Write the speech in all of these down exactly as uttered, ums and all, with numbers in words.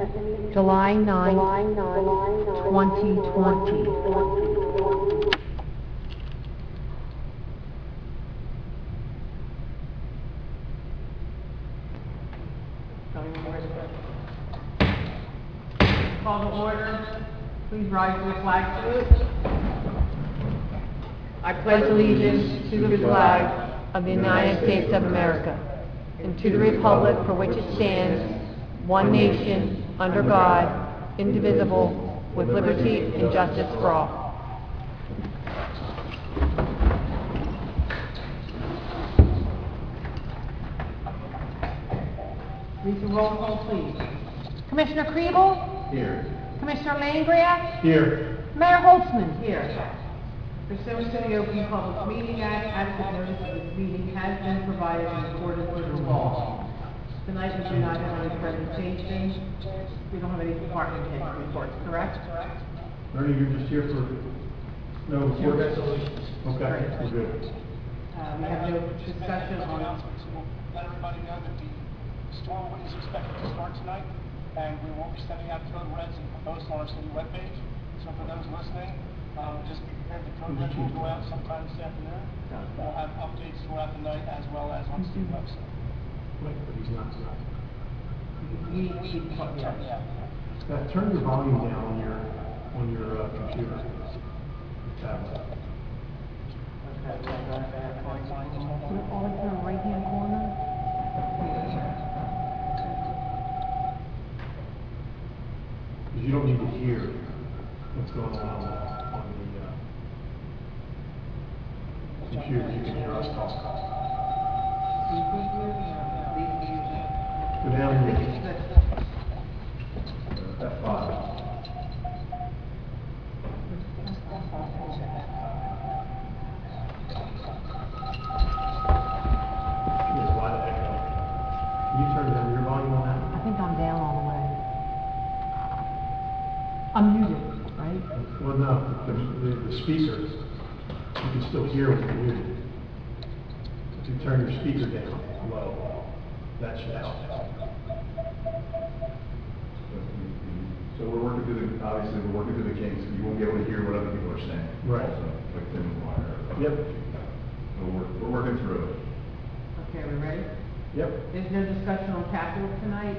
July ninth, twenty twenty. Call to order. Please rise to the flag salute. I pledge allegiance to the flag Of the United States of America, and to the republic for which it stands, one nation, under God, indivisible, with liberty and justice for all. Lisa, roll call, please. Commissioner Kriebel? Here. Commissioner Langgraf? Here. Mayor Holtzman? Here. Pursuant to the Open Public Meeting Act, adequate notice of this meeting has been provided in accordance with the law. Tonight, we do not have any presentations. We don't have any department head reports, correct? Ernie, you're just here for, no, for resolutions. Okay, we're good. Uh, we have no discussion on, Let everybody know that the storm is expected to start tonight, and we won't be sending out code reds and posts on our city webpage. So for those listening, um, just be prepared. The code reds will go out sometime this afternoon. We'll have updates throughout the night as well as on city website. Wait, but he's not, he's not. we, we, yeah. Yeah. Uh, turn your volume down on your, on your, uh, computer. Tablet. All in the right-hand corner? Because you don't need to hear what's going on on the, uh, computer, you can hear us talk. Go down here. F five. There's a lot of echo. Can you turn down your volume on that? I think I'm down all the way. I'm muted, right? Well, no, the, the, the speaker, you can still hear when you're muted. If you turn your speaker down low, that should help. So we're working through the, obviously, we're working through the kinks, you won't be able to hear what other people are saying. Right. Also, like Tim McGuire. Yep. So we're, we're working through it. Okay, we ready? Yep. There's no discussion on capital tonight,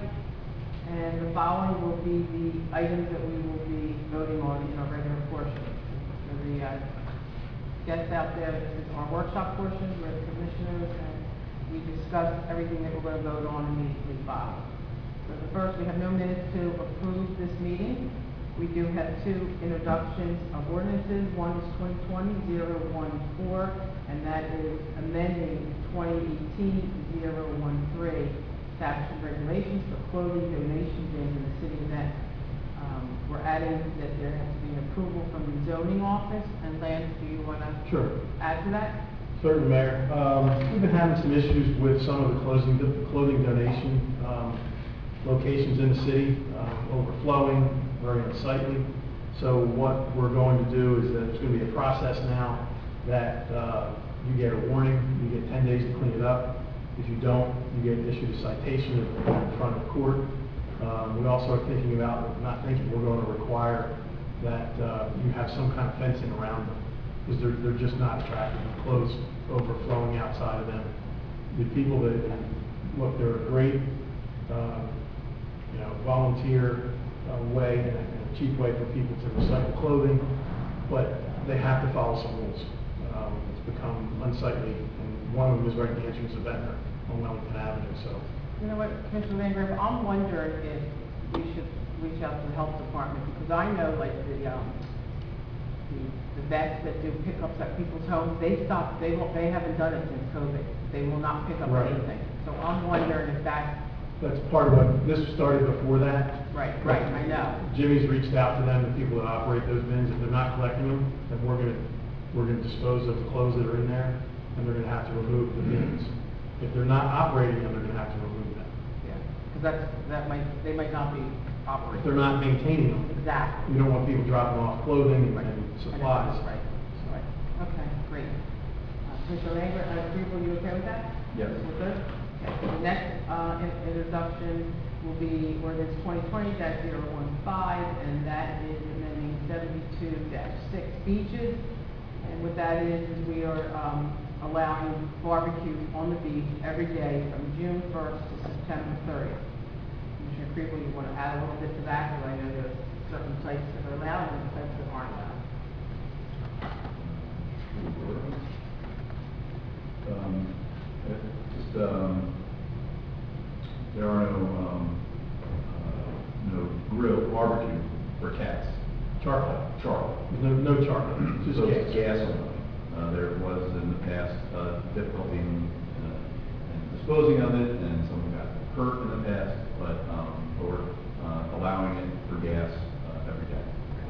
and the following will be the items that we will be voting on in our regular portion. For the uh, guests out there, this is our workshop portion, where the commissioners and we discuss everything that we're going to vote on immediately following. So the first, we have no minutes to approve this meeting. We do have two introductions of ordinances. One is twenty twenty dash zero one four, and that is amending twenty eighteen dash zero one three statutes and regulations for clothing donation bins in the city event. Um, we're adding that there has to be an approval from the zoning office. And Lance, do you want to Sure. add to that? Certainly, Mayor. Um, we've been having some issues with some of the clothing, clothing donation, um, locations in the city, uh, overflowing, very unsightly. So what we're going to do is that there's going to be a process now that, uh, you get a warning, you get ten days to clean it up. If you don't, you get issued a citation in front of court. Um, we also are thinking about, not thinking, we're going to require that, uh, you have some kind of fencing around them, because they're, they're just not attractive. The clothes overflowing outside of them. The people that, look, they're a great, uh, you know, volunteer uh, way and a, and a cheap way for people to recycle clothing, but they have to follow some rules. Um, it's become unsightly, and one of them is right at the entrance of Ventnor on Wellington Avenue, so. You know what, Commissioner Langgraf, I'm wondering if we should reach out to the health department, because I know like the, um, the, the vets that do pickups at people's homes, they stopped, they won't, they haven't done it since COVID. They will not pick up Right. anything. So I'm wondering if that's, That's part of what, this started before that. right, right, I know. Jimmy's reached out to them, the people that operate those bins. If they're not collecting them, then we're gonna, we're gonna dispose of the clothes that are in there, and they're gonna have to remove the bins. If they're not operating them, they're gonna have to remove them. Yeah, because that's, that might, they might not be If operating. they're not maintaining them, Exactly. you don't want people dropping off clothing Right. and supplies. Right, right. Okay, great. Uh, Commissioner Langgraf, uh, people, you okay with that? Yes. We're good? Okay, so the next, uh, in- introduction will be ordinance twenty twenty dash zero one five, and that is amending seventy-two dash six beaches. And what that is, is we are, um, allowing barbecue on the beach every day from June first to September thirtieth. Commissioner Kribel, you want to add a little bit to that, because I know there's certain sites that are allowed and sites that aren't allowed. Um, it just, um, there are no, um, uh, no grill barbecue for cats. Charcoal. Charcoal. No, no charcoal, just So gas. it's gas only. Uh, there was in the past, uh, difficulty in, uh, in disposing of it, and someone got hurt in the past, but, um, we're, uh, allowing it for gas, uh, every day.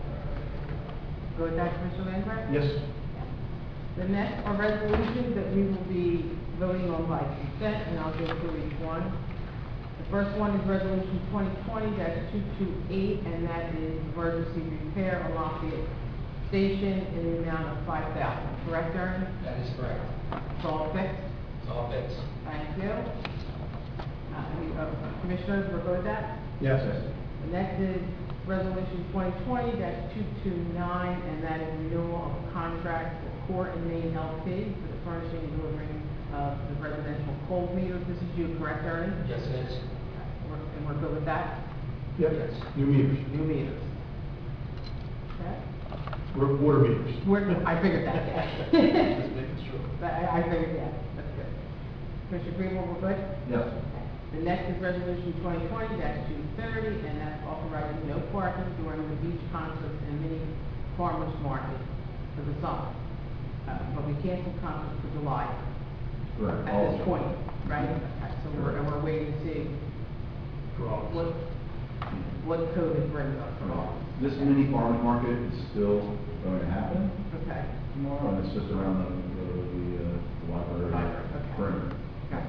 Go with that, Commissioner Langgraf? Yes, The next are resolutions that we will be voting on by consent, and I'll go through each one. The first one is Resolution twenty twenty two twenty-eight, and that is emergency repair on Lafayette Station in the amount of five thousand dollars. Correct, Aaron? That is correct. It's all fixed? It's all fixed. Thank you. Uh, any, uh, Commissioners, we're good with that? yes, The next is Resolution twenty twenty two twenty-nine, and that is renewal of contract for Core and Main L P for the furnishing and delivering of the residential cold meters. This is you, correct, Ernie? Yes, it is. We're- And we're good with that? yep, Yes. new meters, New meters. Okay? Wa- water meters. We're, I figured that, yeah. Just making sure. But I, I figured, yeah, that's good. Commissioner Greenwald, we're good? Yes. The next is Resolution twenty twenty two thirty, and that's authorizing no parking during the beach concerts and mini farmers market for the summer. Uh, but we canceled concerts for July Right. at this point, right? Okay, So we're, and we're waiting to see For all. what, what COVID brings us for all. This mini farmers market is still going to happen Okay, tomorrow, and it's just around the, the, the, uh, the library Library, okay. perimeter. okay.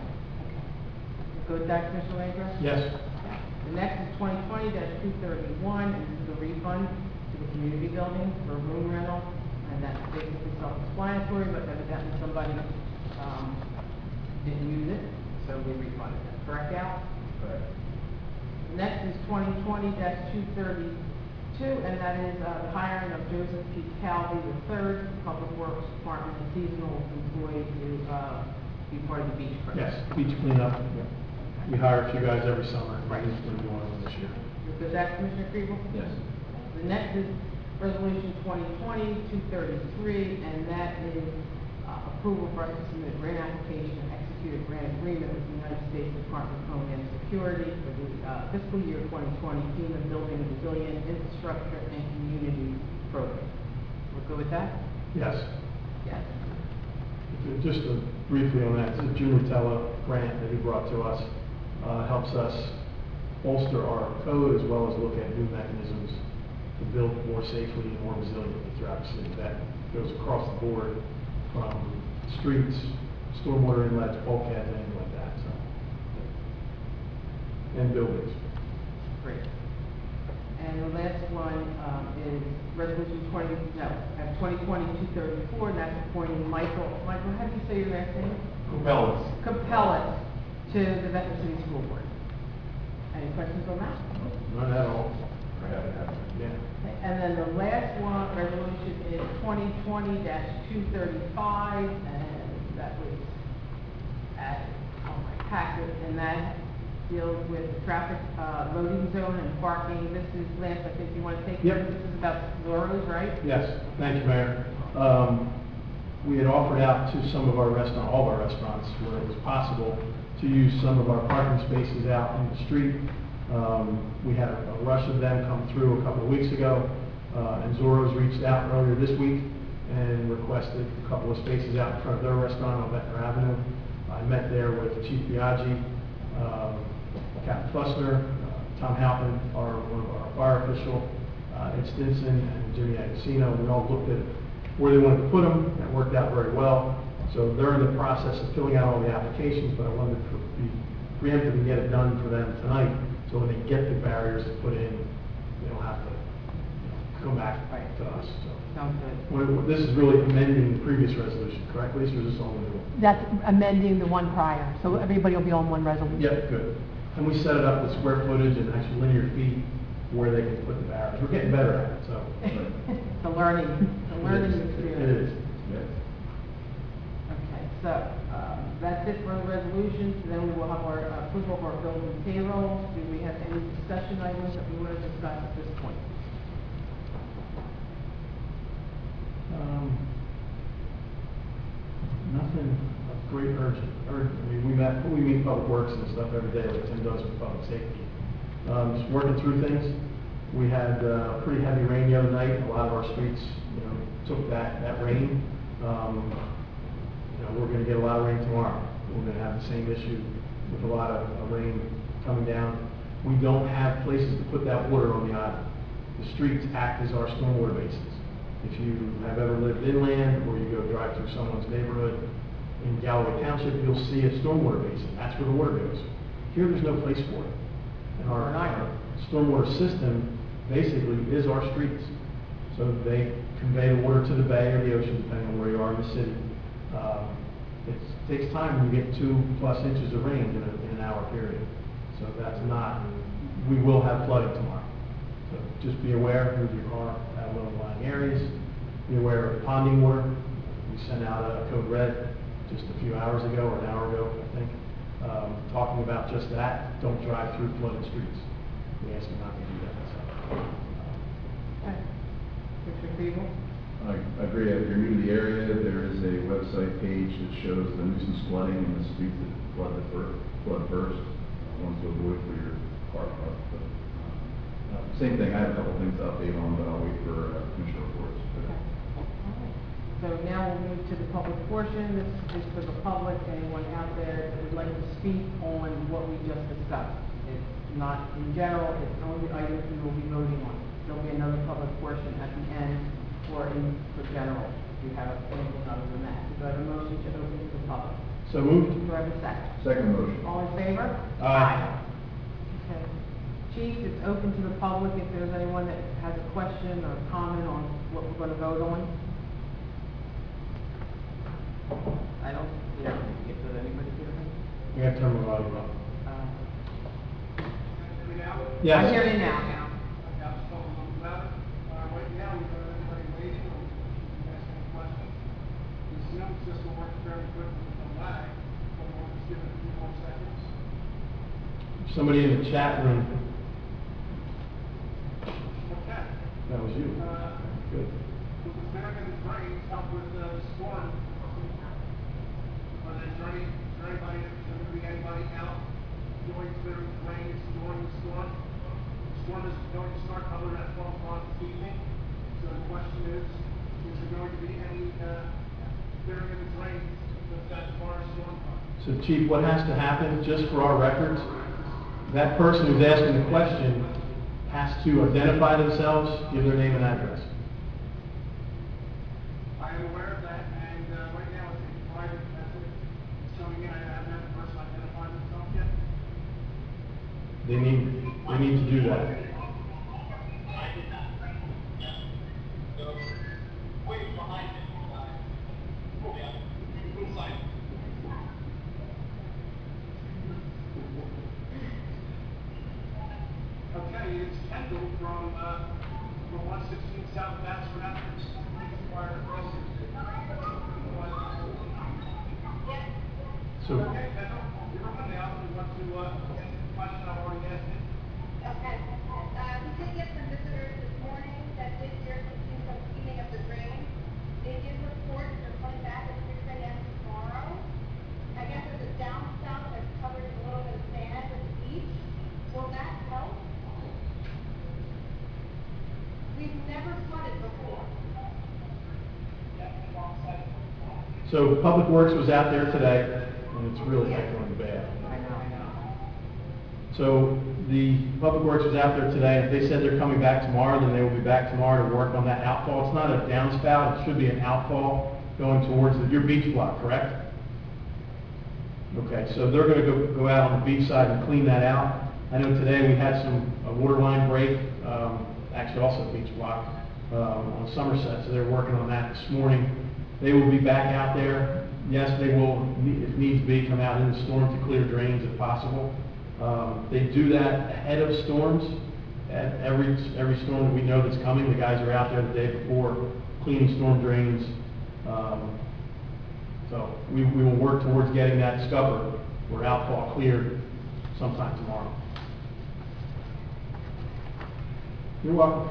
Go with that, Commissioner Langren? Yes, The next is twenty twenty two thirty-one, and this is a refund to the community building for room rental, and that's basically self-explanatory, but evidently somebody, um, didn't use it, so we refunded it. Correct, Al? Correct. Next is twenty twenty two thirty-two, and that is, uh, the hiring of Joseph P. Calvi the third, Public Works Department, a seasonal employee to, uh, be part of the beach crew. yes, beach cleanup, yeah. We hire a few guys every summer, and Right. he's going to be one of them this year. Is that Commissioner Kribel? Yes. The next is Resolution twenty twenty two thirty-three, and that is uh, approval for us to submit a grant application and execute a grant agreement with the United States Department of Homeland Security for the uh, fiscal year twenty twenty FEMA Building Resilient Infrastructure and Community Program. We're good with that? Yes. Yes. Just uh, briefly on that, this is June Rotella grant that he brought to us, uh, helps us bolster our code as well as look at new mechanisms to build more safely and more resiliently throughout the city. That goes across the board from streets, stormwater inlets, bulkheads, anything like that, so. And buildings. Great. And the last one um, is Resolution twenty, no, uh, twenty twenty two thirty-four, and that's appointing Michael, Michael, how do you say your last name? Capellas. Capellas to the Ventnor City School Board. Any questions on that? Not at all. Yeah. Okay, and then the last one, resolution is twenty twenty two thirty-five, and that was added on my packet, and that deals with the traffic, uh, loading zone and parking. This is, Lance, I think you want to take this. Yep. This is about Zoro's, right? Yes, thank you, Mayor. Um, we had offered out to some of our restaurant, all of our restaurants, where it was possible to use some of our parking spaces out in the street. Um, we had a a rush of them come through a couple of weeks ago, uh, and Zorro's reached out earlier this week and requested a couple of spaces out in front of their restaurant on Ventnor Avenue. I met there with Chief Biaggi, um, Captain Fussner, uh, Tom Halpin, our, one of our fire official, uh, Ed Stinson, and Jimmy Agostino. We all looked at where they wanted to put them, and it worked out very well. So they're in the process of filling out all the applications, but I wanted to be preemptive and get it done for them tonight, so when they get the barriers to put in, they don't have to, you know, come back to us, so. Sounds good. What- This is really amending the previous resolution, correct, Lisa, or is this all new? That's amending the one prior, so everybody will be on one resolution. Yeah, good. And we set it up with square footage and actually linear feet where they can put the barriers. We're getting better at it, so. It's a learning, it's a learning It is. experience. It is. Okay, so, um, that's it for the resolutions, then we will have our uh, approval of our bills and payrolls. Do we have any discussion items that we want to discuss at this point? Um, Nothing of great urgent, urgent. I mean, we met, we meet Public Works and stuff every day, like Tim does with Public Safety. Um, just working through things. We had, uh, pretty heavy rain the other night. A lot of our streets, you know, took that, that rain. Um, you know, we're gonna get a lot of rain tomorrow. We're gonna have the same issue with a lot of of rain coming down. We don't have places to put that water on the island. The streets act as our stormwater basins. If you have ever lived inland, or you go drive through someone's neighborhood in Galloway Township, you'll see a stormwater basin. That's where the water goes. Here, there's no place for it. And our, our stormwater system basically is our streets. So they convey the water to the bay or the ocean, depending on where you are in the city. Um, It takes time when you get two plus inches of rain in, a, in an hour period. So that's not, we will have flooding tomorrow. So just be aware, move your car out of low-lying areas. Be aware of ponding water. We sent out a code red just a few hours ago, or an hour ago, I think, um, talking about just that. Don't drive through flooded streets. We ask you not to do that. So, Okay. Commissioner Kriebel? I I agree, if you're new to the area, there is a website page that shows the nuisance flooding in the streets that flood the fir- flood first, uh, ones to avoid for your car park. But, uh, uh, Same thing, I have a couple things to update on, but I'll wait for uh, commissioner reports. Okay. So now we'll move to the public portion. This is for the public, anyone out there that would like to speak on what we just discussed. It's not in general, it's only items we will be voting on. There'll be another public portion at the end or in for general, if you have anything other than that. Do I have a motion to open to the public? so moved. Do I have a second? Second motion. All in favor? Aye. Okay. Chief, it's open to the public if there's anyone that has a question or comment on what we're gonna vote on. I don't, yeah, if there's anybody here. We have to turn the volume up. Uh, Yes. I hear you now. Right now, we don't have anybody waiting or asking a question. The Zoom system works very quickly with a lag, but we'll just give it a few more seconds. Somebody in the chat room, Okay. that was you. Uh, Good. With the American drains help with the storm. Are there any, is there anybody, is there gonna be anybody out doing clearing drains during the storm? The storm is going to start other than at twelve o'clock this evening. So the question is, is there going to be any, uh, clearing of the drains with that far storm? So Chief, what has to happen, just for our records, that person who's asking the question has to identify themselves, give their name and address. I am aware of that, and, uh, right now it's a private message. It's coming in, I haven't had the person identify themselves yet. They need, they need to do that. Okay, it's Kendall from, uh, from one sixteen South Bassford Avenue. Required crossing. So, Okay, Kendall, you're on now, you want to, uh, answer the question I've already asked it? Okay, uh, we did get some visitors this morning that did hear something from cleaning up the drain. They did report that they're coming back at six A M tomorrow. I guess there's a downspout that's covered in a little bit of sand at the beach. Will that help? We've never flooded before. so Public Works was out there today, and it's really echoing bad. I know, I know. So the Public Works was out there today, and if they said they're coming back tomorrow, then they will be back tomorrow to work on that outfall. It's not a downspout, it should be an outfall going towards the- your beach block, correct? Okay, so they're gonna go, go out on the beach side and clean that out. I know today we had some, a water line break, um, actually also beach block, um, on Somerset, so they're working on that this morning. They will be back out there. Yes, they will, if needs be, come out in the storm to clear drains if possible. Um, They do that ahead of storms. At every, every storm that we know that's coming, the guys are out there the day before cleaning storm drains. Um, So we, we will work towards getting that scupper or outfall cleared sometime tomorrow. You're welcome.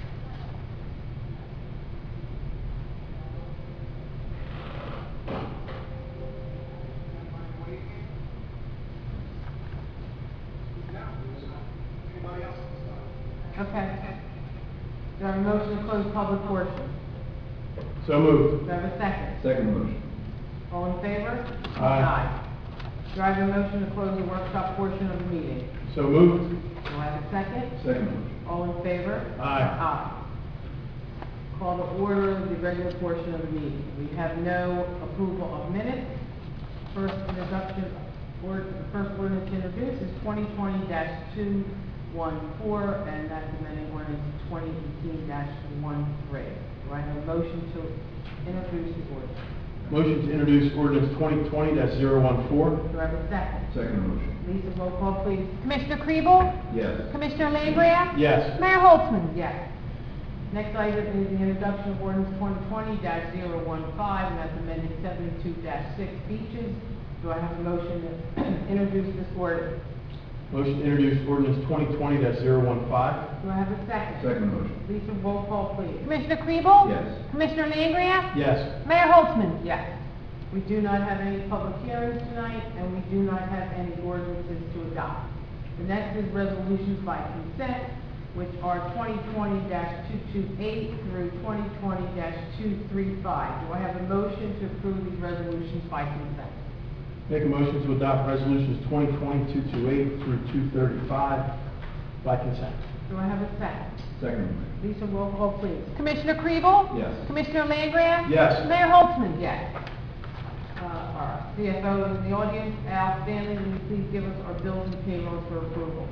Anybody else? Okay. Do I have a motion to close public portion? So moved. Do I have a second? Second motion. All in favor? Aye. Do I have a motion to close the workshop portion of the meeting? So moved. Do I have a second? Second motion. All in favor? Aye. Aye. Call to order the regular portion of the meeting. We have no approval of minutes. First introduction, or, the first ordinance to introduce is twenty twenty two fourteen, and that's amending ordinance twenty eighteen thirteen. Do I have a motion to introduce the ordinance? Motion to introduce ordinance twenty twenty dash zero one four. Do I have a second? Second motion. Lisa, roll call, please. Commissioner Kriebel? Yes. Commissioner Langgraf? Yes. Mayor Holtzman? Yes. Next item is the introduction of ordinance twenty twenty dash zero one five, and that's amending seventy-two dash six beaches. Do I have a motion to introduce this ordinance? Motion to introduce ordinance twenty twenty dash zero one five. Do I have a second? Second motion. Lisa, roll call, please. Commissioner Kriebel? Yes. Commissioner Langgraf? Yes. Mayor Holtzman? Yes. We do not have any public hearings tonight, and we do not have any ordinances to adopt. The next is resolutions by consent, which are twenty twenty dash two twenty-eight through twenty twenty dash two thirty-five. Do I have a motion to approve these resolutions by consent? Make a motion to adopt resolutions twenty twenty two twenty-eight through two thirty-five by consent. Do I have a second? Second motion. Lisa, roll call, please. Commissioner Kriebel? Yes. Commissioner Langgraf? Yes. Mayor Holtzman? Yes. Uh, our C F O is in the audience. Al Stanley, will you please give us our bills and payrolls for approval?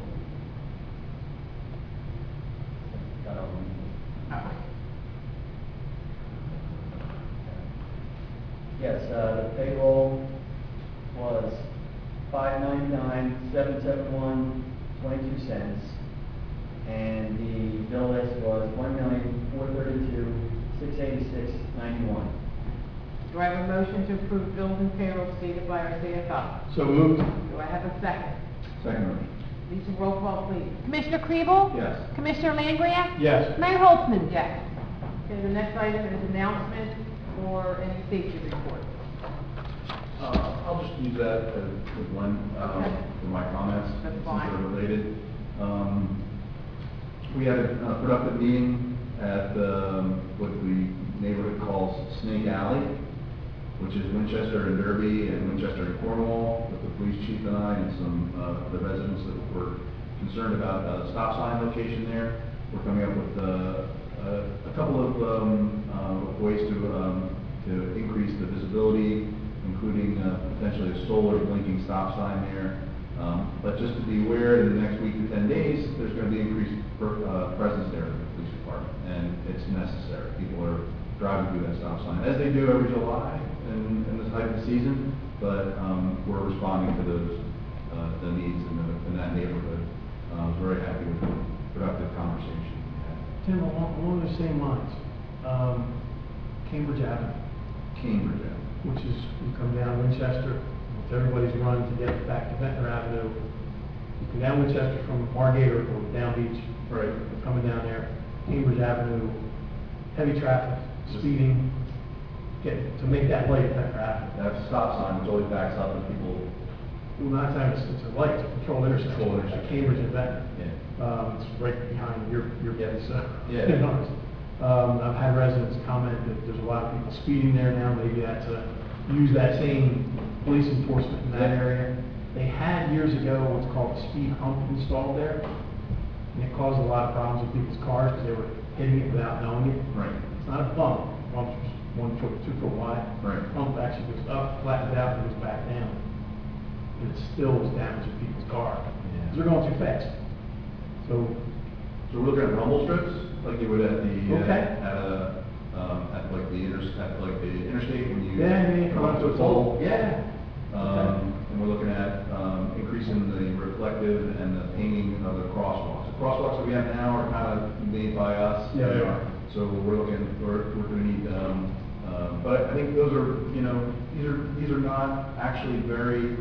Yes, uh, the payroll was five ninety-nine, seven seventy-one, twenty-two cents. And the bill list was one million, four thirty-two, six eighty-six, ninety-one. Do I have a motion to approve bills and payrolls stated by our C F O? So moved. Do I have a second? Second motion. Lisa, roll call, please. Commissioner Kriebel? Yes. Commissioner Langgraf? Yes. Mayor Holtzman? Yes. Okay, the next item is announcement or any safety report. Uh, I'll just use that as, as one, um, Okay. for my comments. That's since fine. they're related. Um, we had a uh, productive meeting at, um, what the neighborhood calls Snake Alley, which is Winchester and Derby and Winchester and Cornwall, with the police chief and I and some, uh, the residents that were concerned about a stop sign location there. We're coming up with, uh, a, a couple of, um, uh, ways to, um, to increase the visibility, including, uh, potentially a solar blinking stop sign there. Um, but just to be aware, in the next week to ten days, there's gonna be increased, per- uh, presence there in the police department, and it's necessary. People are driving through that stop sign, as they do every July in, in this type of season, but, um, we're responding to those, uh, the needs in the, in that neighborhood. Uh, I was very happy with the productive conversation we had. Tim, along, along those same lines, um, Cambridge Avenue, Cambridge Avenue. which is, you come down Winchester, with everybody's run to get back to Ventnor Avenue. You come down Winchester from Margate or or down Beach, right, coming down there, Cambridge Avenue, heavy traffic, speeding, get, to make that light at Ventnor Avenue. That's a stop sign, which always backs up and people, Well, nine times it's a light, it's a controlled intersection, Controlled at intersection. Cambridge and Ventnor. yeah. Um, it's right behind your, your Yeah. place, so. Yeah. you know, it's- Um, I've had residents comment that there's a lot of people speeding there now, maybe that's a, use that same police enforcement in that Yeah. area. They had years ago what's called a speed hump installed there, and it caused a lot of problems with people's cars, because they were hitting it without knowing it. Right. It's not a bump, bump's one foot, two foot wide. Right. Hump actually goes up, flattens out, and goes back down. And it still was damaging people's car, because they're going too fast. So, So we're looking at rumble strips, like you would at the, uh, Okay. at a, um, at like the inter, at like the interstate when you. yeah, yeah, come up to a toll, yeah. Um, and and we're looking at, um, increasing the reflective and the painting of the crosswalks. The crosswalks that we have now are kind of made by us. Yeah, they are. So we're looking, we're, we're gonna need, um, uh, but I think those are, you know, these are, these are not actually very,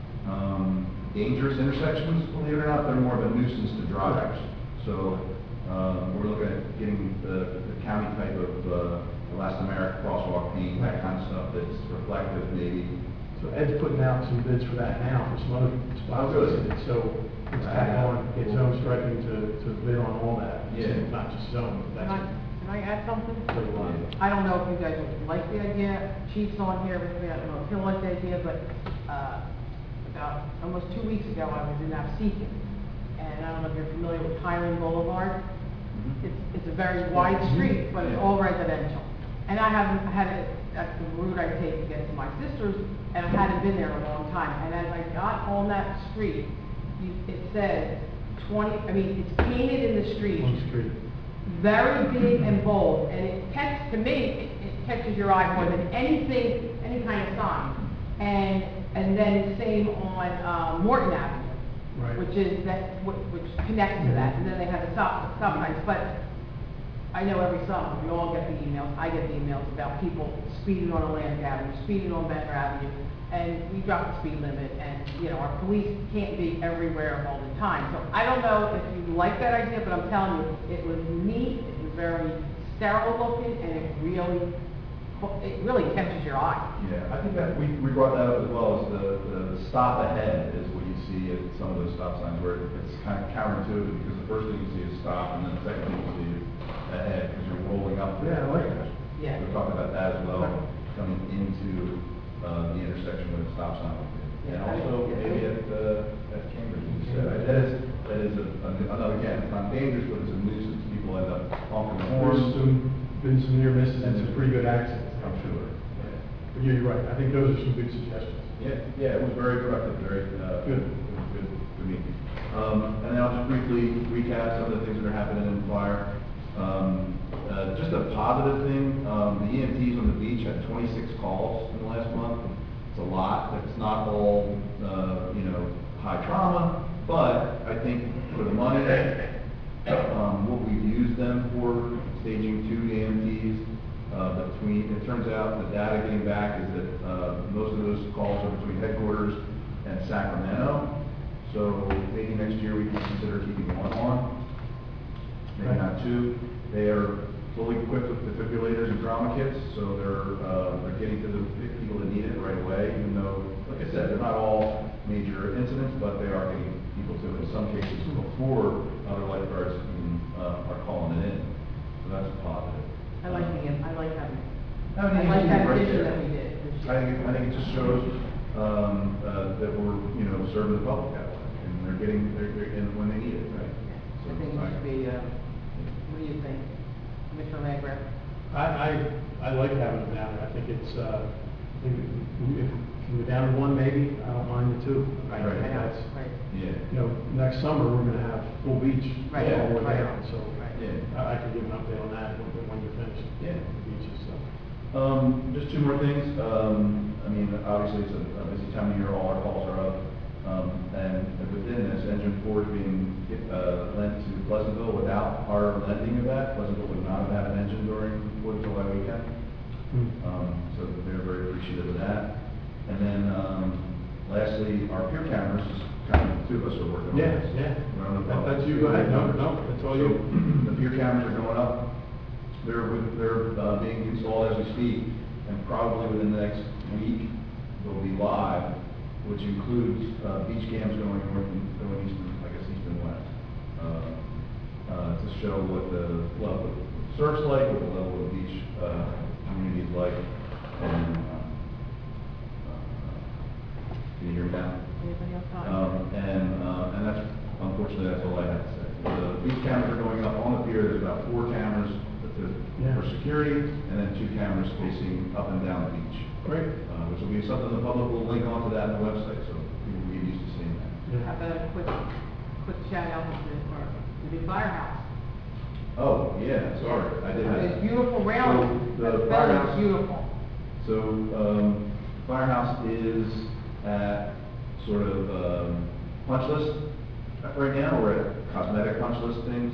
um, dangerous intersections, believe it or not, they're more of a nuisance to drivers. So, um, we're looking at getting the, the county type of, uh, elastomeric crosswalk paint, that kind of stuff that's reflective maybe. So Ed's putting out some bids for that now, for some other spots, Oh, good. so it's tacked on, it's zone striping to, to bid on all that. Yeah. It's not just zone, but Can I, that's. can I add something? So, uh, I don't know if you guys would like the idea, Chief's on here with me, I don't know if he'll like the idea, but, uh, about, almost two weeks ago, I was in Absecon, and I don't know if you're familiar with Highland Boulevard. It's, it's a very wide street, but it's all residential. And I haven't, I had it, that's the route I take to get to my sister's, and I hadn't been there in a long time. And as I got on that street, you, it said twenty, I mean, it's painted in the street, On the street. very big and bold, and it catches, to me, it, it catches your eye more than anything, any kind of sign. And, and then same on, um, Morton Avenue. Right. Which is that, which, which connects to that, and then they have the stop, stop signs, but I know every summer, we all get the emails, I get the emails about people speeding on Atlantic Avenue, speeding on Better Avenue, and we drop the speed limit, and, you know, our police can't be everywhere all the time. So I don't know if you like that idea, but I'm telling you, it was neat, it was very sterile looking, and it really, it really catches your eye. Yeah, I think that we, we brought that up as well, as the, the stop ahead is what you see at some of those stop signs where it's kind of counterintuitive because the first thing you see is stop and then the second thing you see is ahead because you're rolling up. Yeah, I like that. Yeah. We're talking about that as well, coming into, uh, the intersection where the stop sign would be. And Yeah, I- also yeah. maybe at, uh, at Cambridge, you said, I- that is, that is a, another, again, it's not dangerous, but it's a nuisance, people end up honking the There's horn. some, been some near misses and some pretty good accidents. I'm sure. But yeah, you're right, I think those are some good suggestions. Yeah, yeah, it was very productive, very, uh, Good. It was good, good meeting. Um, and then I'll just briefly recap some of the things that are happening in fire. Um, uh, just a positive thing, um, the E M Ts on the beach had twenty-six calls in the last month. It's a lot, it's not all, uh, you know, high trauma, but I think for the money, um, what we've used them for, staging two E M Ts, Uh, between, it turns out the data getting back is that, uh, most of those calls are between headquarters and Sacramento. So maybe next year we can consider keeping one on, maybe not two. They are fully equipped with defibrillators and trauma kits, so they're, uh, they're getting to the people that need it right away, even though, like I said, they're not all major incidents, but they are getting people to it in some cases before other lifeguards even, uh, are calling it in. So that's a positive. I like the, I like having, I I mean, like you that right vision there. that we did. this I year. think, it- I think it just shows, um, uh, that we're, you know, serving the public that way, and they're getting, they're, they're, and when they need it, right? So, I think it should be, uh, what do you think, Commissioner Langgraf? I, I, I like having them down there, I think it's, uh, I think if, if we're down to one maybe, I don't mind the two. Right. I think I know, that's, right. Yeah, you know, next summer, we're gonna have full beach Right, all the way right. down, so Right. yeah. I, I can give an update on that when, when you're finished. Yeah. The beaches, so. Um, just two more things, um, I mean, obviously, it's a, a busy time of year, all our calls are up. Um, and within this, engine four is being, uh, lent to Pleasantville without our lending of that. Pleasantville would not have had an engine during Fourth of July weekend. Hmm. Um, so they're very appreciative of that. And then, um, lastly, our peer cameras, is kind of, the two of us are working on Yeah, this. yeah. We're on the- That- that's you. Go ahead. No, no, that's all you. So, the peer cameras are going up. They're, with- they're, uh, being installed as we speak, and probably within the next week, they'll be live, which includes, uh, beach cams going north and, going east and, I guess, east and west. Uh, uh, to show what the level of surf's like, what the level of beach, uh, community is like, and, uh, uh, can you hear me now? Anybody else? Tom? Um, and, uh, and that's, unfortunately, that's all I have to say. The beach cameras are going up on the pier, there's about four cameras to- Yeah. for security, and then two cameras facing up and down the beach. Great. Uh, which will be something the public will link onto that on the website, so people will get used to seeing that. How Yeah. about a quick, quick shout out to the, or the new firehouse? Oh, yeah, sorry, I did have. It's beautiful railing, So, that the building's firehouse- beautiful. So, um, firehouse is at sort of, um, punch list right now, we're at cosmetic punch list things.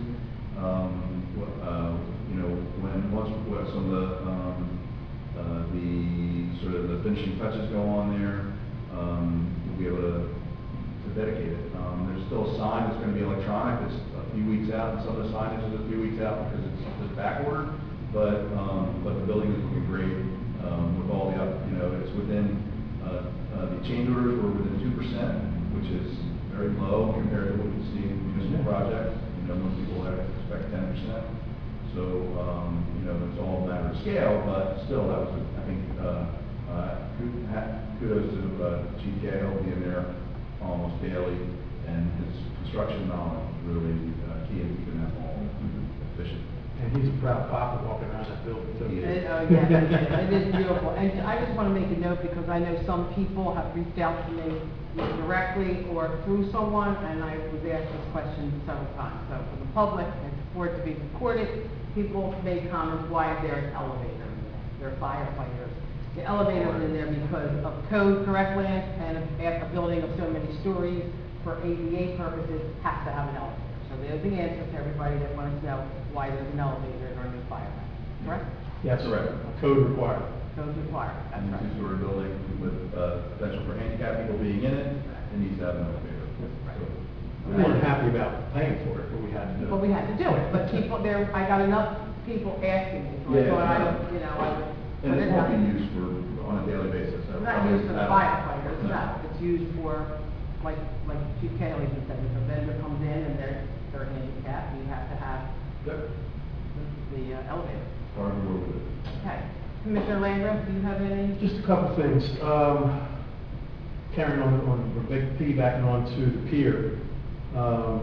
Um, wh- uh, you know, when, once, what some of the, um, uh, the, sort of the finishing touches go on there, um, we'll be able to, to dedicate it. Um, there's still a sign that's gonna be electronic, that's a few weeks out, and some of the signage is a few weeks out because it's, it's back ordered, but, um, but the building is looking great, um, with all the, up- you know, it's within, uh, uh, the change orders were within two percent, which is very low compared to what you see in municipal projects. You know, most people have expect ten percent. So, um, you know, it's all a matter of scale, but still, that was, I think, uh, uh, kud- ha- kudos to, uh, Chief Cahill being there almost daily, and his construction knowledge is really, uh, key in keeping that all efficient. And he's a proud papa walking around that building, too. He It, is. oh, yes, it is. It is beautiful. And I just want to make a note because I know some people have reached out to me either directly or through someone, and I was asked this question several times. So for the public and for it to be recorded, people made comments, why is there an elevator in there? They're firefighters. The elevator's in there because of code correctly, and if a building of so many stories for A D A purposes has to have an elevator. So there's the answer to everybody that wants to know why there's an elevator in our new fire house, correct? Yes, Correct. code required. Code's required, that's And a right. two-story building with, uh, potential for handicap people being in it, it needs to have an elevator. So, We weren't happy about paying for it, but we had to do it. But we had to do it, but people, there, I got enough people asking me, so I Yeah, thought I, yeah. would, you know, I would. And put it's it not out. being used for, on a daily basis. It's not used for the firefighters, no, it's used for, like, like Chief Cayley even said, if a vendor comes in and they're, they're handicapped, you have to have Yep. the, the uh, elevator. Hard to work with it. Okay. Commissioner Landgraf, do you have any? Just a couple things. Um, carrying on, on, or big piggybacking on to the pier. Um,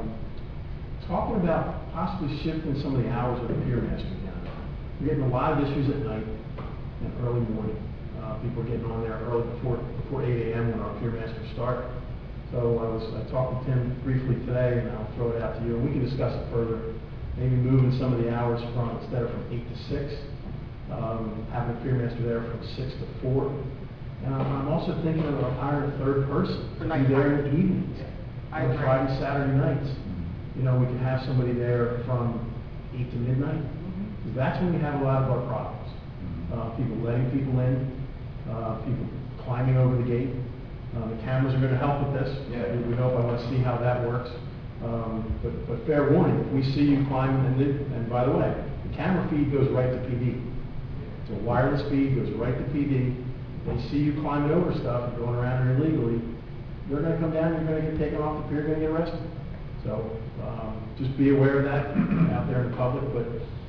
talking about possibly shifting some of the hours of the pier master down. We're getting a lot of issues at night and early morning. Uh, people are getting on there early before, before eight A M when our pier masters start. So I was, I talked with Tim briefly today, and I'll throw it out to you, and we can discuss it further. Maybe moving some of the hours from, instead of from eight to six, um, having a pier master there from six to four. And I'm, I'm also thinking of hiring a third person For to be nighttime. there in the evenings. Yeah, I On agree. Friday, Saturday nights. You know, we can have somebody there from eight to midnight. Mhm. Because that's when we have a lot of our problems. Uh, people letting people in, uh, people climbing over the gate. Uh, the cameras are gonna help with this. Yeah. We we hope, I wanna see how that works. Um, but, but fair warning, if we see you climbing, and, the- and by the way, the camera feed goes right to P D. It's a wireless feed, goes right to P D. They see you climbing over stuff and going around there illegally, they're gonna come down, you're gonna get taken off the pier, you're gonna get arrested. So, um, just be aware of that out there in the public, but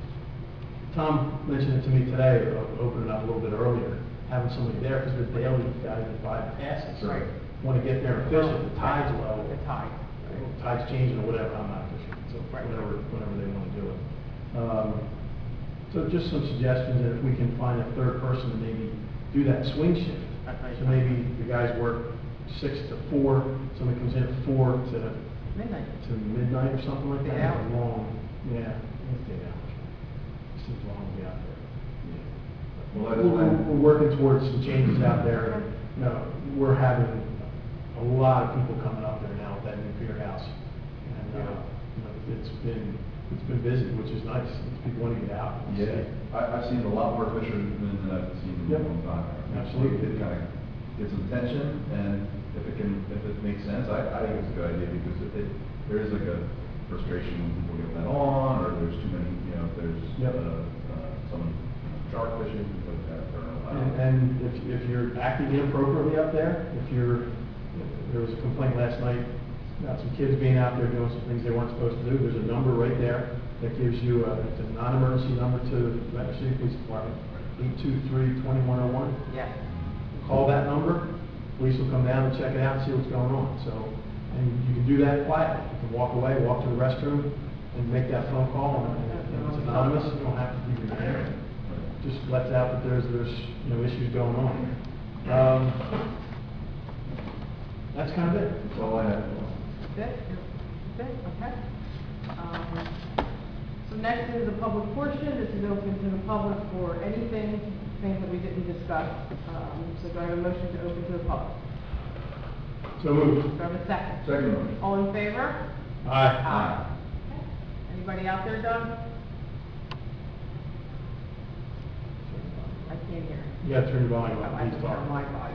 Tom mentioned it to me today, uh, opening up a little bit earlier, having somebody there, because the daily guys that buy the passes. Right. Want to get there and fish it, the tide's low. The tide. The Tide's changing or whatever, I'm not fishing, so Right. whatever, whatever they want to do it. Um, so just some suggestions, that if we can find a third person to maybe do that swing shift. That's right. So maybe the guys work six to four, somebody comes in at four to, Midnight. to midnight or something like that. Eight hours. Long, yeah, it's eight hours. Seems long to be out there. Well, We're, that's we're when, we're working towards some changes out there. You know, we're having a lot of people coming up there now with that new pier house. And, uh, you know, it's been, it's been busy, which is nice. People want to get out. and yeah, see. I, I've seen a lot more fishermen than I've seen in Yep. a long time. Absolutely. It kind of gets some attention, and if it can, if it makes sense, I, I think it's a good idea, because it, it, there is like a frustration when people get let on, or there's too many, you know, if there's, Yep. uh, uh, some shark fishing, things like that, or, I don't And, know. and if, if you're acting inappropriately up there, if you're, there was a complaint last night about some kids being out there doing some things they weren't supposed to do, there's a number right there that gives you a, it's a non-emergency number to the Rapid City Police Department, eight two three, two one oh one. Yes. Call that number, police will come down and check it out and see what's going on, so, and you can do that quietly, you can walk away, walk to the restroom, and make that phone call, and and it's anonymous, you don't have to give your name. Just lets out that there's, there's, you know, issues going on. Um, that's kind of it. That's all I have. Good, good, okay. Um, So next is the public portion, this is open to the public for anything, things that we didn't discuss. Um, So do I have a motion to open to the public? So moved. Do I have a second? Second motion. All in favor? Aye. Anybody out there, Doug? I can't hear. You gotta turn your volume Oh, up, I please can talk. turn my volume.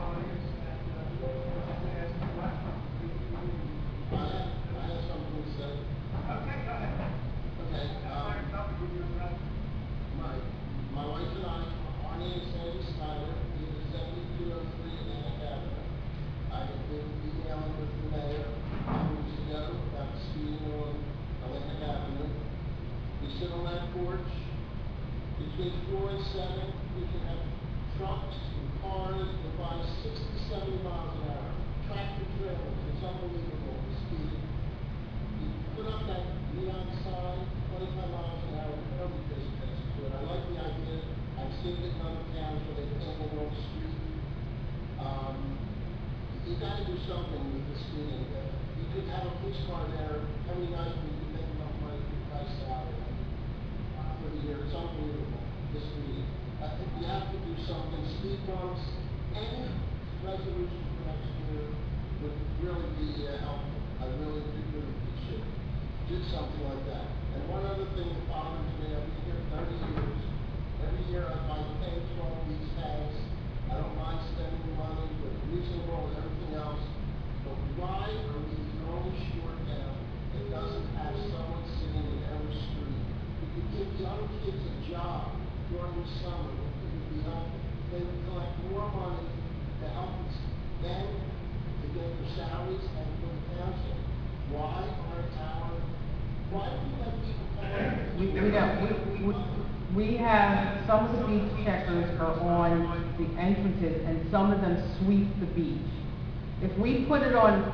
Okay, go ahead. Okay, um, my, my wife and I, our name is Sandy Snyder, we live at seventy-two oh three Atlantic Avenue. I've been emailing with the mayor a few weeks ago about the speeding on Atlantic Avenue. We sit on that porch, between four and seven, we can have trucks and cars that buy sixty, seventy miles an hour, tractor trailers, it's unbelievable, the speed. You put up that neon sign, twenty-five miles an hour, nobody pays attention to it. I like the idea, I've seen it in other towns where they paint it on the street. Um, you gotta do something with the speeding. Uh, You could have a police car there, every night we could make enough money to price salary. Uh, for the year, it's unbelievable, this speeding. I think we have to do something, speed bumps, any resolution for next year would really be uh, helpful. I really do think we should do something like that. And one other thing that bothers me, I've been here thirty years, every year I buy ten, twelve of these tags. I don't mind spending the money, but reasonable and everything else. But why are we the only short town that doesn't have someone sitting in every street? We could give young kids a job during the summer, it would be helpful. They would collect more money to help us then to get their salaries and for the township. Why aren't our, why do we let people come in? We, we don't, we, we, we have, some of the beach checkers are on the entrances and some of them sweep the beach. If we put it on,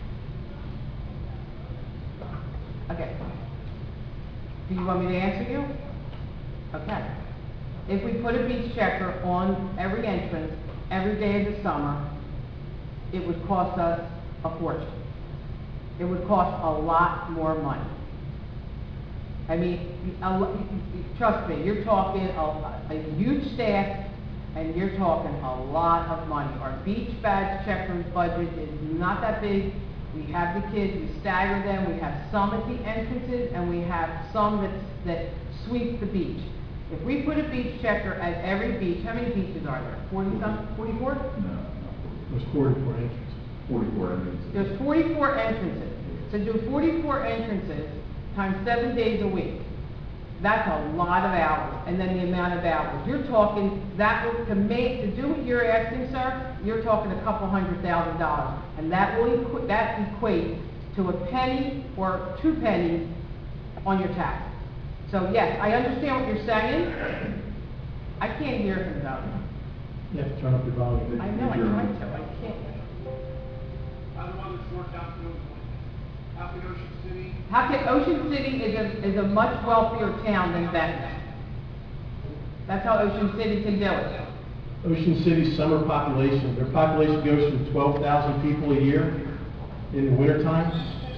okay. Do you want me to answer you? Okay. If we put a beach checker on every entrance, every day of the summer, it would cost us a fortune. It would cost a lot more money. I mean, a lo- trust me, you're talking a, a huge staff, and you're talking a lot of money. Our beach badge checkers budget is not that big. We have the kids, we stagger them, we have some at the entrances, and we have some that, that sweep the beach. If we put a beach checker at every beach, how many beaches are there? Forty some, forty-four? No, no, There's forty-four entries. forty-four entrances. There's forty-four entrances. To do forty-four entrances times seven days a week, that's a lot of hours, and then the amount of hours. You're talking, that will, to make, to do what you're asking, sir, you're talking a couple hundred thousand dollars. And that will, equ- that equates to a penny or two pennies on your tax. So yes, I understand what you're saying. I can't hear him though. You have to turn up your volume. I know, I tried to, I can't. I'm the one that's worked out the Out in Ocean City, How can, Ocean City is a, is a much wealthier town than Venice. That's how Ocean City can do it. Ocean City's summer population, their population goes from twelve thousand people a year in the wintertime.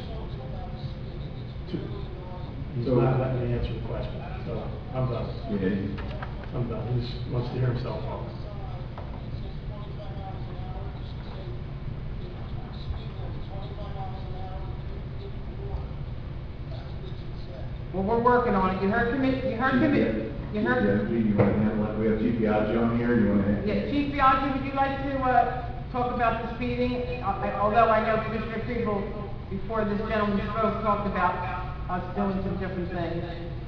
to- He's not letting me answer the question, so I'm done. Yeah, I'm done. He just wants to hear himself talk. Well, we're working on it. You heard commi, you heard commi, you heard. G P I G, you want to handle it? We have G P I G on here, you want to? Yeah, Chief Biaggi, would you like to, uh, talk about the speeding? Uh, I- Although I know Commissioner Kriebel, before this gentleman spoke, talked about us doing some different things.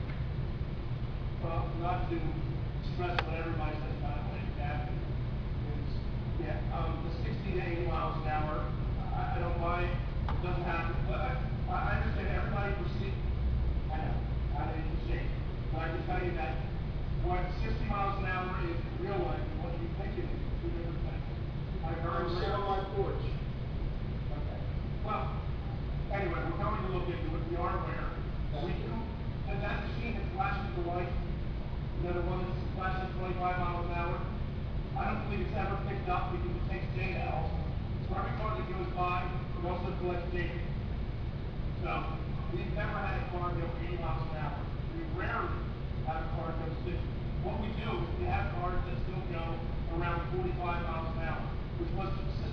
well, not to stress what everybody says about it, that is, yeah, um, the sixty to eighty miles an hour, I, I don't mind, it doesn't happen, but I, I understand everybody perceives, I know, I know you can shake, but I can tell you that what sixty miles an hour is in real life, and what you think it is, two different things. I very I'm sitting on rarely. my porch. Okay. Well, anyway, we're going to look into it, we are aware. We do, and that machine that flashes the light, you know, the one that flashes twenty-five miles an hour, I don't believe it's ever picked up because it takes data also. So every car that goes by, it also collects data. So, we've never had a car go eighty miles an hour. We rarely have a car go sixty. What we do is we have cars that still go around forty-five miles an hour, which was consistent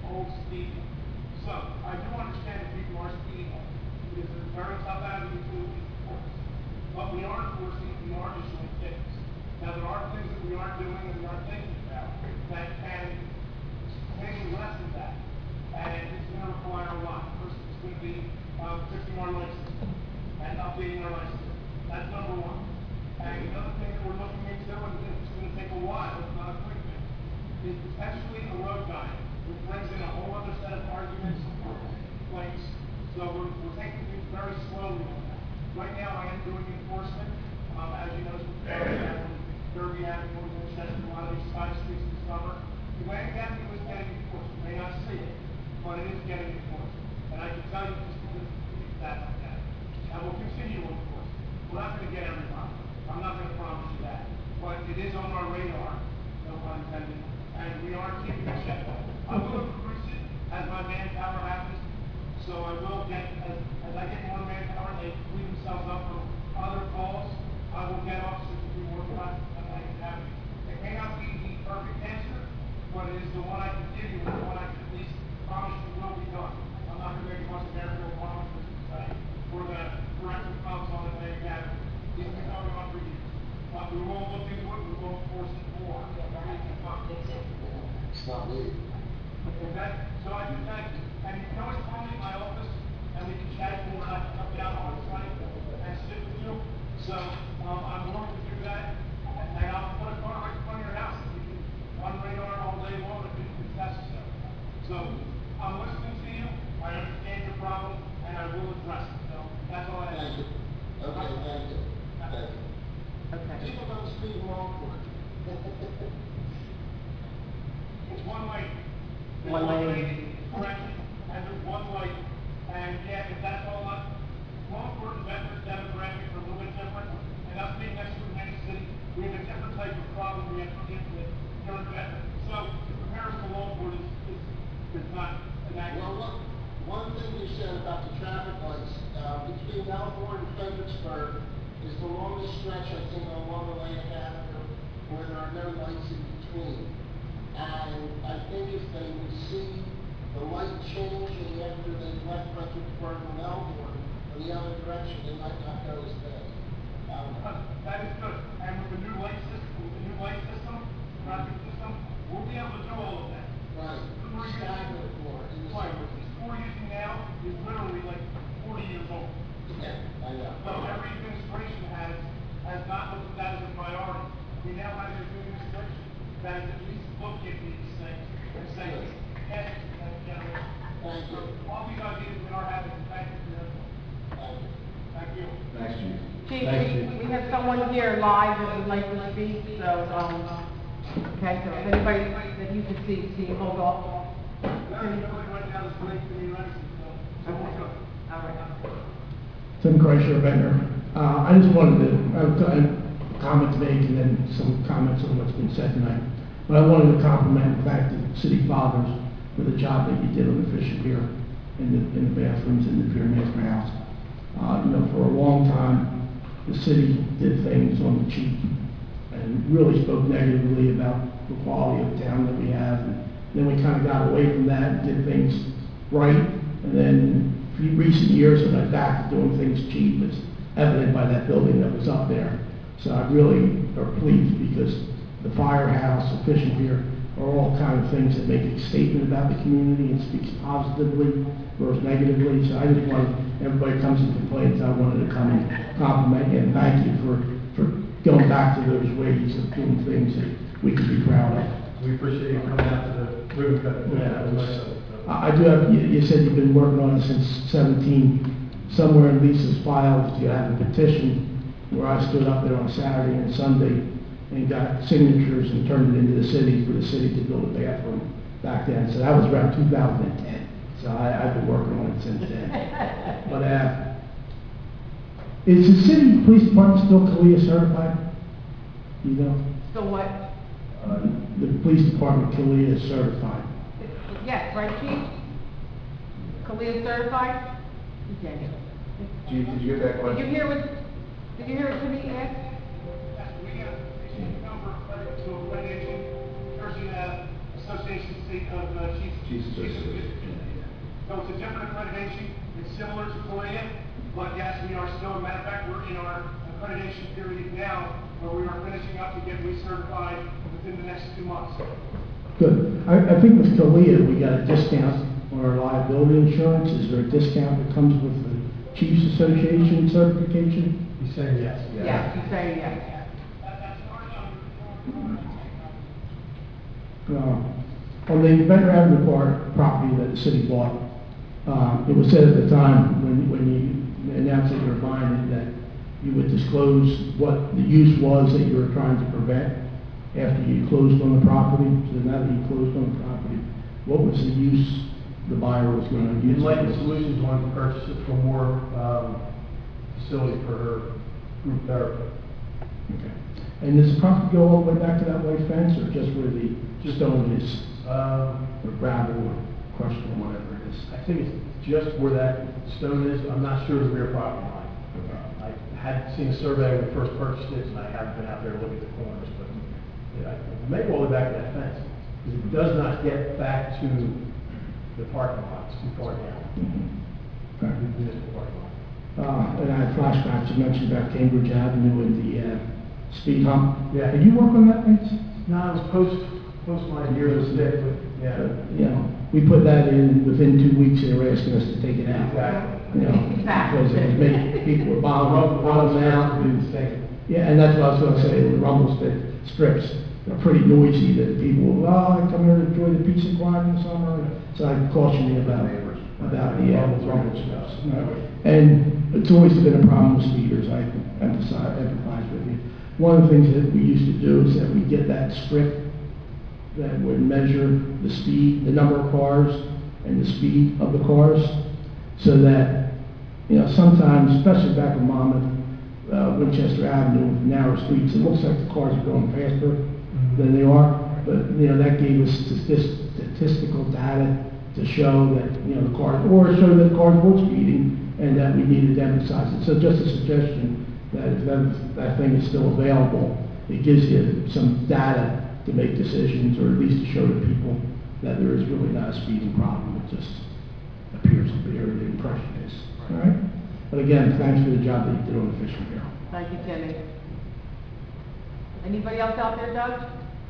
old speed. So, I do understand that people are speeding. It is a very tough avenue to enforce. But we are enforcing, we are issuing tickets. Now, there are things that we are doing and we are thinking about that can maybe lessen that. And it's going to require a lot. First, it's going to be um, fixing our license and updating our license. That's number one. And another thing that we're looking into, and it's going to take a while, it's not a quick thing, is potentially a road guide, which brings in a whole other set of arguments and complaints. So we're, we're taking things very slowly on that. Right now, I am doing enforcement. Um, as you know, Derby Avenue, Winchester, a lot of these side streets this summer. The Atlantic Avenue is getting enforced. You may not see it, but it is getting enforced. And I can tell you just because that like that. And we'll continue to enforce. We're not going to get everybody. I'm not going to promise you that. But it is on our radar, no pun intended, and we are keeping a check on it. I will increase it as my manpower happens. So I will get, as, as I get more manpower, they clean themselves up for other calls. I will get officers to do more time than I can have. It may not be the perfect answer, but it is the one I can give you, and the one I can at least promise you will be done. I'm not going to make much of aerial promises today for the corrective comes on the day gathering. These have been going on for years. But we will look into it, we will enforce it more. It's not me. Okay? So I do thank you. And you can always call me in my office, and we can chat more, and I can come down on site and sit with you. So, um, I'm willing to do that, and I'll put a car right in front of your house, if you can, on radar all day long, if it's necessary. So, I'm listening to you, I understand your problem, and I will address it. So, that's all I have. Thank you. Okay, thank you. Thank you. Okay. People don't speak Longport. It's one lane. There's One lane. Correct, and there's one light, and yeah, if that's all up, Longport and Bedford demographics are a little bit different, and us being next to a main city, we have a different type of problem we have to deal with here in Bedford. So, to compare us to Longport is, is, is not an accurate. Well, one, one thing you said about the traffic lights, uh, between Melbourne and Fredericksburg is the longest stretch, I think, along the Atlantic Avenue where there are no lights in between. And I think if they would see the light changing after they've left Fredericksburg and Melbourne in the other direction, they might not go as bad. Um, That is good, and with the new light system, with the new light system, traffic system, we'll be able to do all of that. Right, stagnant floor. in the Right, summer. what these four using now is literally like forty years old. Yeah, I know. So every administration has, has not looked at that as a priority. We now have a new administration that is at least looking at these things and saying, yes, that's generation. Thank you. All these ideas in our habits, and thank you for your input. Thank you. Thank you. Thanks, Chief. Chief, Thanks, we, Chief. we have someone here live that would like to speak, so, um, okay, so if anybody that you can see, see, hold off. No, you know, right now is great for the election, so, so we're good. All right. Tim Kreischer, Ventnor. Uh, I just wanted to, I have a comment to make and then some comments on what's been said tonight. But I wanted to compliment and thank the city fathers for the job that you did on the Fisher Pier in the, in the bathrooms in the Pier Master House. Uh, you know, for a long time, the city did things on the cheap and really spoke negatively about the quality of town that we have. And then we kind of got away from that and did things right. And then in recent years, we went back to doing things cheap, as evident by that building that was up there. So I really are pleased because the firehouse, the Fisher Pier, are all kind of things that make a statement about the community and speaks positively versus negatively. So I just wanted, everybody comes and complains, I wanted to come and compliment you and thank you for, for going back to those ways of doing things that we can be proud of. We appreciate you coming out to the ribbon cutting. Yeah, it was- Nice of it. I I do have, you, you said you've been working on it since seventeen. Somewhere in Lisa's files, you have a petition where I stood up there on Saturday and Sunday and got signatures and turned it into the city for the city to build a bathroom back then. So that was around two thousand ten. So I, I've been working on it since then. But, uh, is the city police department still CALEA certified? You know? So what? Uh, the police department CALEA is certified. Yes, right, Chief? CALEA certified? Yes. Chief, did you get that Did you question? hear what, did you hear what Timmy asked? Yes, we have a number of credit to accreditation, Jersey uh, Association State of uh, Chiefs. Chiefs Association. accreditation. It's similar to Korea, but yes, we are still, a matter of fact, we're in our accreditation period now, where we are finishing up to get recertified within the next two months. Good. I, I think with Kalia, we got a discount on our liability insurance. Is there a discount that comes with the Chiefs Association certification? He's saying yes. Yes, you say yes. Uh, On the Venter Avenue Park property that the city bought, uh, it was said at the time, when, when you announced that you were buying it, that you would disclose what the use was that you were trying to prevent after you closed on the property. So now that you closed on the property, what was the use the buyer was going to use? Enlightened Solutions wanted to purchase it for more, um, facility for her group therapy. Okay. And does the property go all the way back to that white fence, or just where the stone is, Um, or gravel, or crushed, or whatever it is? I think it's just where that stone is. I'm not sure the rear property line. I had seen a survey when we first purchased it, and I haven't been out there to look at the corners, but yeah, it may go all the way back to that fence. Because it does not get back to the parking lot, it's too far down. The municipal parking lot. Uh, and I had flashbacks, you mentioned about Cambridge Avenue and the, uh, speed hump. Yeah. Did you work on that, Vince? No, it was post, post my years of stick, but, yeah. You know, we put that in, within two weeks, they were asking us to take it out. Exactly. You know, because it was making, people were bottling, bottling out. Do the same. Yeah, and that's what I was gonna say, the rumble strip, strips are pretty noisy, that people, will, oh, I come here to enjoy the peace and quiet in the summer. So I caution you about, about the uh, rumble strips. And it's always been a problem with speeders, I emphasize, empathize with you. One of the things that we used to do is that we get that strip that would measure the speed, the number of cars and the speed of the cars, so that, you know, sometimes, especially back in Monmouth, uh, Winchester Avenue, with narrow streets, it looks like the cars are going faster than they are, but, you know, that gave us statis- statistical data to show that, you know, the cars, or show that cars were speeding, and that we needed to emphasize it. So just a suggestion that if that, that thing is still available, it gives you some data to make decisions, or at least to show to people that there is really not a speeding problem. It just appears to be, or the impression is. All right? But again, thanks for the job that you did on the Fishing Bureau. Thank you, Timmy. Anybody else out there, Doug?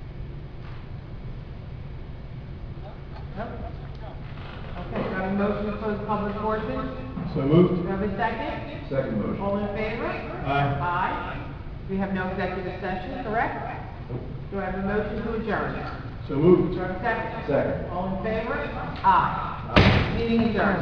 Nope. Okay, do I have a motion to close public portion? So Do moved? we have a second? Second motion. All in favor? Aye. Aye. We have no executive session, correct? Do I have a motion to adjourn? So moved? Do I have a second? Second. All in favor? Aye. Meeting adjourned.